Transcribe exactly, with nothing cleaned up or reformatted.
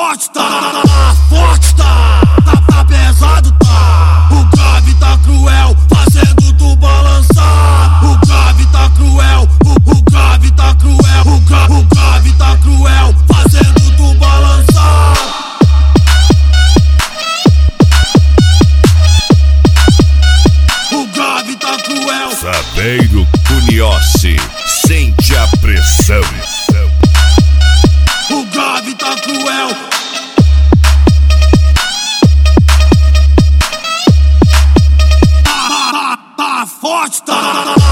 forte, tá, tá forte, tá, tá, tá pesado, tá. O grave tá cruel, fazendo tu balançar. O grave tá cruel, o, o grave tá cruel, o, gra, o grave tá cruel, fazendo tu balançar. O grave tá cruel. Sabeiro Cunhossi, sente a pressão. O grave tá cruel. Tá, tá, tá forte, tá, tá, tá